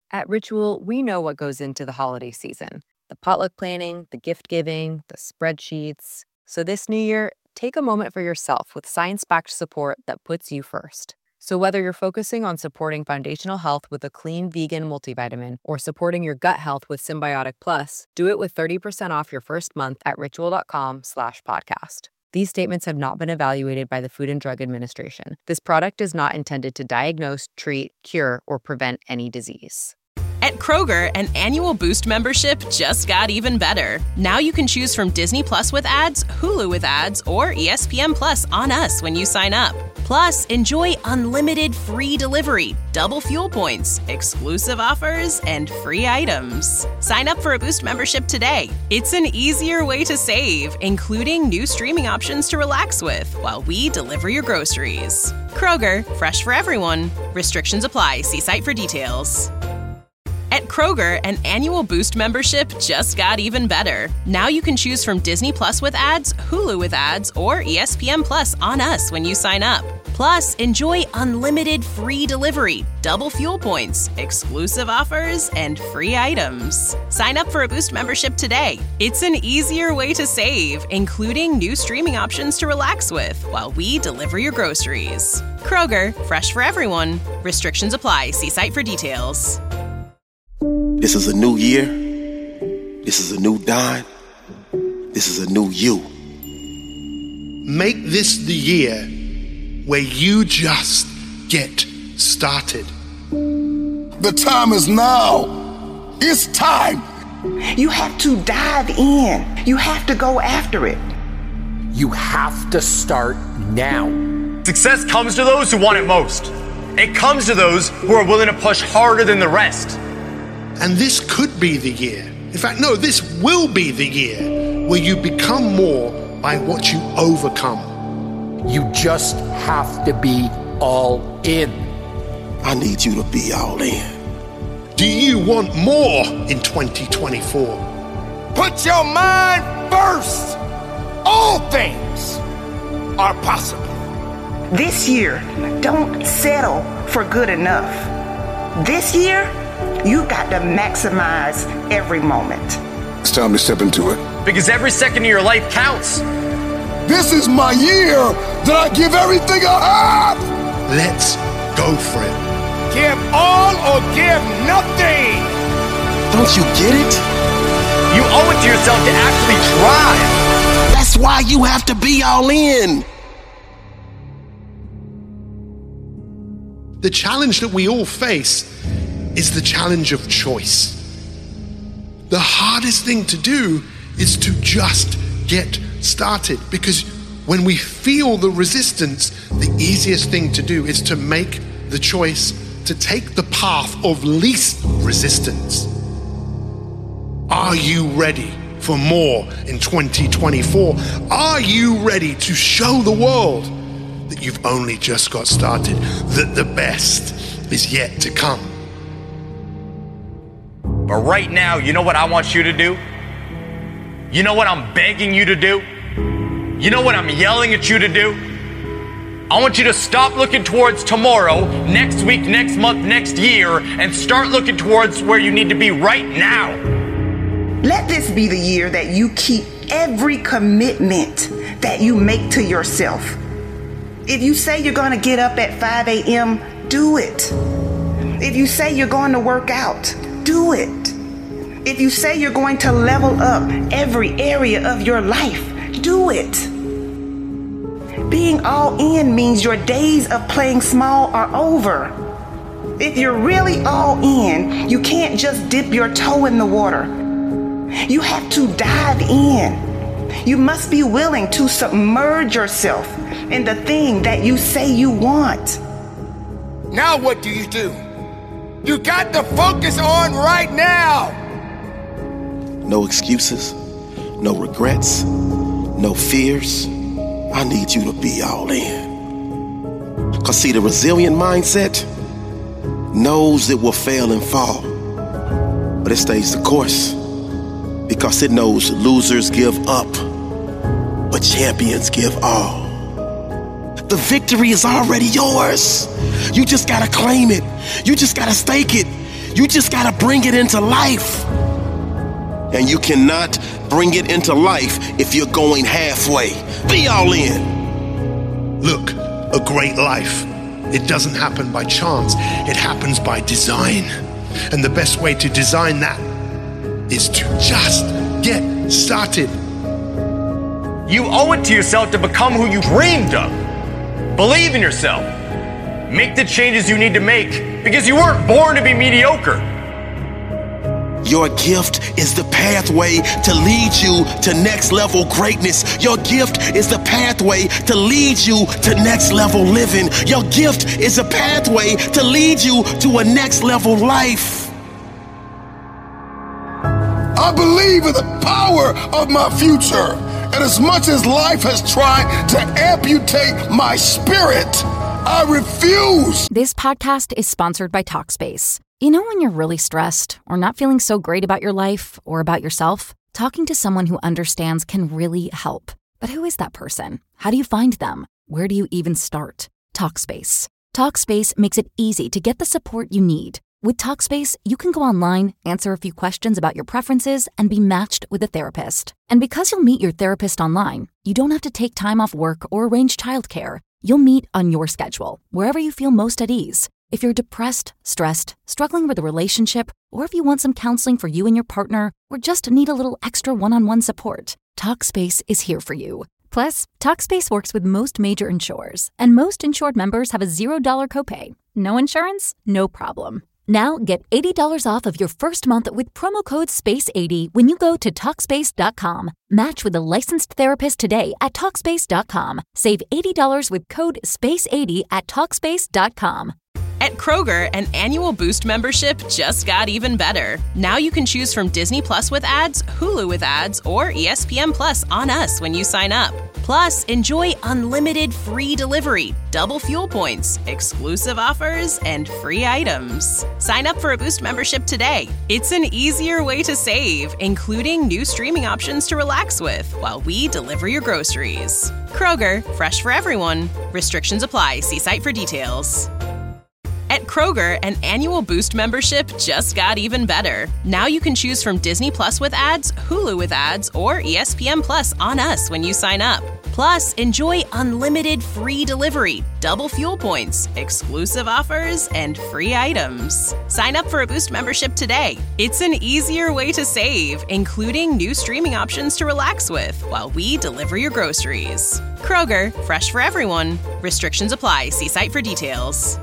At Ritual, we know what goes into the holiday season: the potluck planning, the gift giving, the spreadsheets. So this new year, take a moment for yourself with science-backed support that puts you first. So whether you're focusing on supporting foundational health with a clean vegan multivitamin or supporting your gut health with Symbiotic Plus, do it with 30% off your first month at ritual.com/podcast. These statements have not been evaluated by the Food and Drug Administration. This product is not intended to diagnose, treat, cure, or prevent any disease. At Kroger, an annual Boost membership just got even better. Now you can choose from Disney Plus with ads, Hulu with ads, or ESPN Plus on us when you sign up. Plus, enjoy unlimited free delivery, double fuel points, exclusive offers, and free items. Sign up for a Boost membership today. It's an easier way to save, including new streaming options to relax with while we deliver your groceries. Kroger, fresh for everyone. Restrictions apply. See site for details. At Kroger, an annual Boost membership just got even better. Now you can choose from Disney Plus with ads, Hulu with ads, or ESPN Plus on us when you sign up. Plus, enjoy unlimited free delivery, double fuel points, exclusive offers, and free items. Sign up for a Boost membership today. It's an easier way to save, including new streaming options to relax with while we deliver your groceries. Kroger, fresh for everyone. Restrictions apply. See site for details. This is a new year. This is a new Don. This is a new you. Make this the year where you just get started. The time is now. It's time. You have to dive in. You have to go after it. You have to start now. Success comes to those who want it most. It comes to those who are willing to push harder than the rest. And this could be the year. In fact, no, this will be the year where you become more by what you overcome. You just have to be all in. I need you to be all in. Do you want more in 2024? Put your mind first. All things are possible. This year, don't settle for good enough. This year, you got to maximize every moment. It's time to step into it. Because every second of your life counts. This is my year that I give everything I have. Let's go for it. Give all or give nothing. Don't you get it? You owe it to yourself to actually try. That's why you have to be all in. The challenge that we all face is the challenge of choice. The hardest thing to do is to just get started, because when we feel the resistance, the easiest thing to do is to make the choice to take the path of least resistance. Are you ready for more in 2024? Are you ready to show the world that you've only just got started, that the best is yet to come? But right now, you know what I want you to do? You know what I'm begging you to do? You know what I'm yelling at you to do? I want you to stop looking towards tomorrow, next week, next month, next year, and start looking towards where you need to be right now. Let this be the year that you keep every commitment that you make to yourself. If you say you're going to get up at 5 a.m., do it. If you say you're going to work out, do it. If you say you're going to level up every area of your life, do it. Being all in means your days of playing small are over. If you're really all in, you can't just dip your toe in the water. You have to dive in. You must be willing to submerge yourself in the thing that you say you want. Now what do? You got to focus on right now. No excuses, no regrets, no fears. I need you to be all in. Cause see, the resilient mindset knows it will fail and fall, but it stays the course because it knows losers give up, but champions give all. The victory is already yours. You just gotta claim it. You just gotta stake it. You just gotta bring it into life. And you cannot bring it into life if you're going halfway. Be all in. Look, a great life, it doesn't happen by chance. It happens by design. And the best way to design that is to just get started. You owe it to yourself to become who you dreamed of. Believe in yourself. Make the changes you need to make because you weren't born to be mediocre. Your gift is the pathway to lead you to next level greatness. Your gift is the pathway to lead you to next level living. Your gift is a pathway to lead you to a next level life. I believe in the power of my future. And as much as life has tried to amputate my spirit, I refuse. This podcast is sponsored by Talkspace. You know when you're really stressed or not feeling so great about your life or about yourself? Talking to someone who understands can really help. But who is that person? How do you find them? Where do you even start? Talkspace. Talkspace makes it easy to get the support you need. With Talkspace, you can go online, answer a few questions about your preferences, and be matched with a therapist. And because you'll meet your therapist online, you don't have to take time off work or arrange childcare. You'll meet on your schedule, wherever you feel most at ease. If you're depressed, stressed, struggling with a relationship, or if you want some counseling for you and your partner, or just need a little extra one-on-one support, Talkspace is here for you. Plus, Talkspace works with most major insurers, and most insured members have a $0 copay. No insurance? No problem. Now get $80 off of your first month with promo code SPACE80 when you go to Talkspace.com. Match with a licensed therapist today at Talkspace.com. Save $80 with code SPACE80 at Talkspace.com. At Kroger, an annual Boost membership just got even better. Now you can choose from Disney Plus with ads, Hulu with ads, or ESPN Plus on us when you sign up. Plus, enjoy unlimited free delivery, double fuel points, exclusive offers, and free items. Sign up for a Boost membership today. It's an easier way to save, including new streaming options to relax with while we deliver your groceries. Kroger, fresh for everyone. Restrictions apply. See site for details. At Kroger, an annual Boost membership just got even better. Now you can choose from Disney Plus with ads, Hulu with ads, or ESPN Plus on us when you sign up. Plus, enjoy unlimited free delivery, double fuel points, exclusive offers, and free items. Sign up for a Boost membership today. It's an easier way to save, including new streaming options to relax with while we deliver your groceries. Kroger, fresh for everyone. Restrictions apply. See site for details.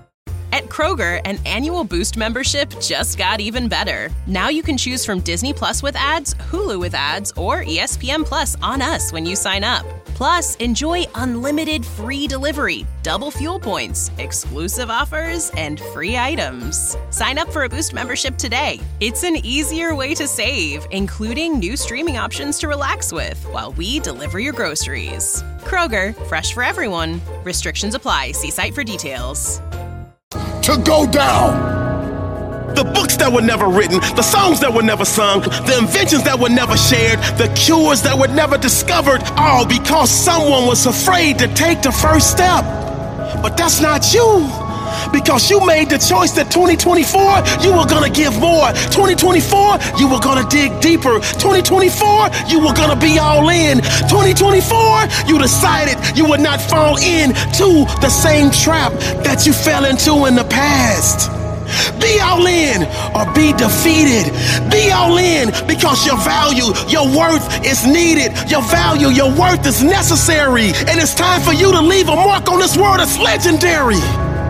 At Kroger, an annual Boost membership just got even better. Now you can choose from Disney Plus with ads, Hulu with ads, or ESPN Plus on us when you sign up. Plus, enjoy unlimited free delivery, double fuel points, exclusive offers, and free items. Sign up for a Boost membership today. It's an easier way to save, including new streaming options to relax with while we deliver your groceries. Kroger, fresh for everyone. Restrictions apply. See site for details. To go down. The books that were never written, the songs that were never sung, the inventions that were never shared, the cures that were never discovered, all because someone was afraid to take the first step. But that's not you. Because you made the choice that 2024, you were gonna give more. 2024, you were gonna dig deeper. 2024, you were gonna be all in. 2024, you decided you would not fall into the same trap that you fell into in the past. Be all in or be defeated. Be all in because your value, your worth is needed. Your value, your worth is necessary. And it's time for you to leave a mark on this world that's legendary.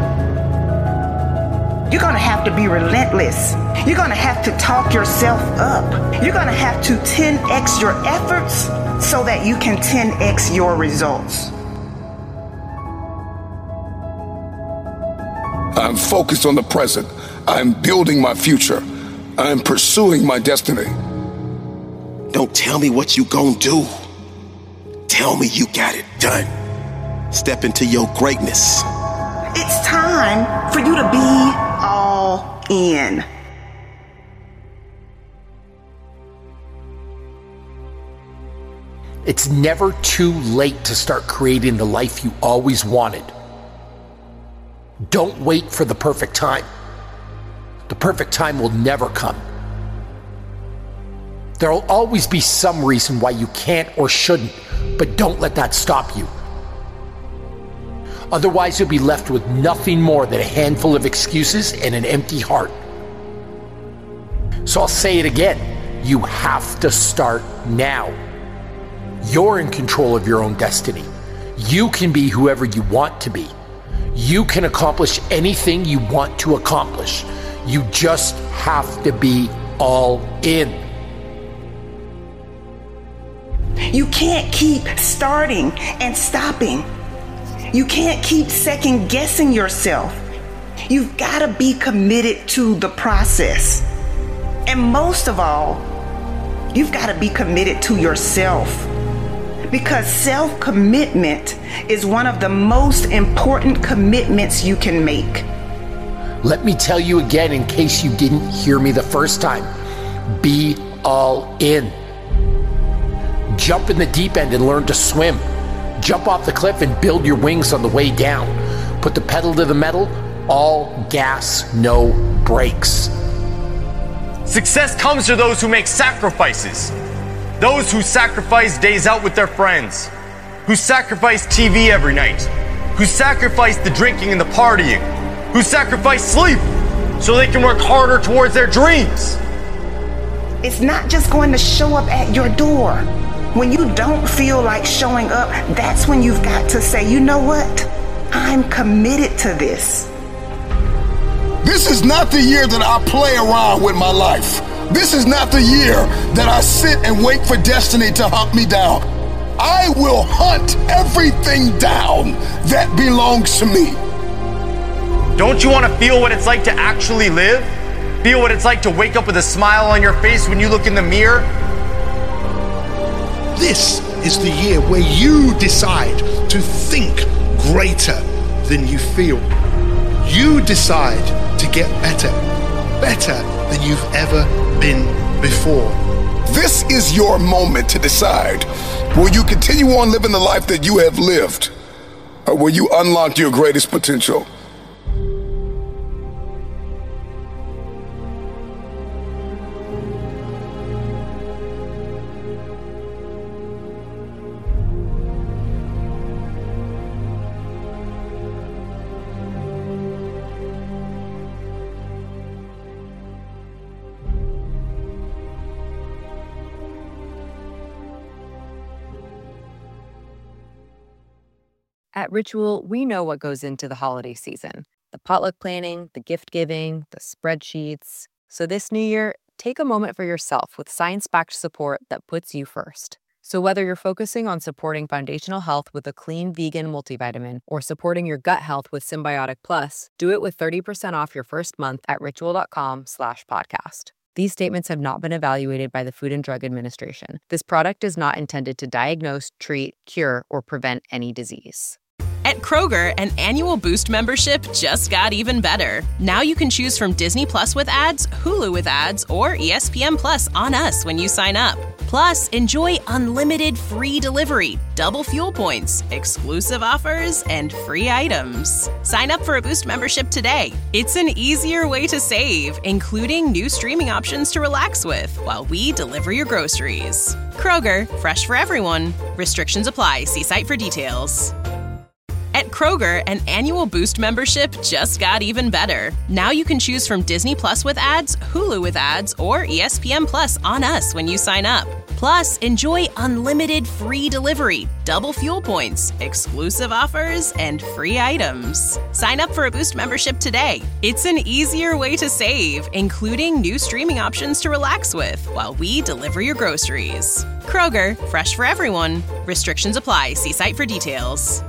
You're going to have to be relentless. You're going to have to talk yourself up. You're going to have to 10x your efforts so that you can 10x your results. I'm focused on the present. I'm building my future. I'm pursuing my destiny. Don't tell me what you gonna do. Tell me you got it done. Step into your greatness. It's time for you to be all in. It's never too late to start creating the life you always wanted. Don't wait for the perfect time. The perfect time will never come. There'll always be some reason why you can't or shouldn't, but don't let that stop you. Otherwise, you'll be left with nothing more than a handful of excuses and an empty heart. So I'll say it again. You have to start now. You're in control of your own destiny. You can be whoever you want to be. You can accomplish anything you want to accomplish. You just have to be all in. You can't keep starting and stopping. You can't keep second guessing yourself. You've got to be committed to the process. And most of all, you've got to be committed to yourself. Because self-commitment is one of the most important commitments you can make. Let me tell you again in case you didn't hear me the first time. Be all in. Jump in the deep end and learn to swim. Jump off the cliff and build your wings on the way down. Put the pedal to the metal, all gas, no brakes. Success comes to those who make sacrifices. Those who sacrifice days out with their friends. Who sacrifice TV every night. Who sacrifice the drinking and the partying. Who sacrifice sleep so they can work harder towards their dreams. It's not just going to show up at your door. When you don't feel like showing up, that's when you've got to say, you know what? I'm committed to this. This is not the year that I play around with my life. This is not the year that I sit and wait for destiny to hunt me down. I will hunt everything down that belongs to me. Don't you want to feel what it's like to actually live? Feel what it's like to wake up with a smile on your face when you look in the mirror? This is the year where you decide to think greater than you feel. You decide to get better than you've ever been before. This is your moment to decide. Will you continue on living the life that you have lived? Or will you unlock your greatest potential? At Ritual, we know what goes into the holiday season. The potluck planning, the gift giving, the spreadsheets. So this new year, take a moment for yourself with science-backed support that puts you first. So whether you're focusing on supporting foundational health with a clean vegan multivitamin or supporting your gut health with Symbiotic Plus, do it with 30% off your first month at ritual.com/podcast. These statements have not been evaluated by the Food and Drug Administration. This product is not intended to diagnose, treat, cure, or prevent any disease. At Kroger, an annual Boost membership just got even better. Now you can choose from Disney Plus with ads, Hulu with ads, or ESPN Plus on us when you sign up. Plus, enjoy unlimited free delivery, double fuel points, exclusive offers, and free items. Sign up for a Boost membership today. It's an easier way to save, including new streaming options to relax with while we deliver your groceries. Kroger, fresh for everyone. Restrictions apply. See site for details. At Kroger, an annual Boost membership just got even better. Now you can choose from Disney Plus with ads, Hulu with ads, or ESPN Plus on us when you sign up. Plus, enjoy unlimited free delivery, double fuel points, exclusive offers, and free items. Sign up for a Boost membership today. It's an easier way to save, including new streaming options to relax with while we deliver your groceries. Kroger, fresh for everyone. Restrictions apply. See site for details.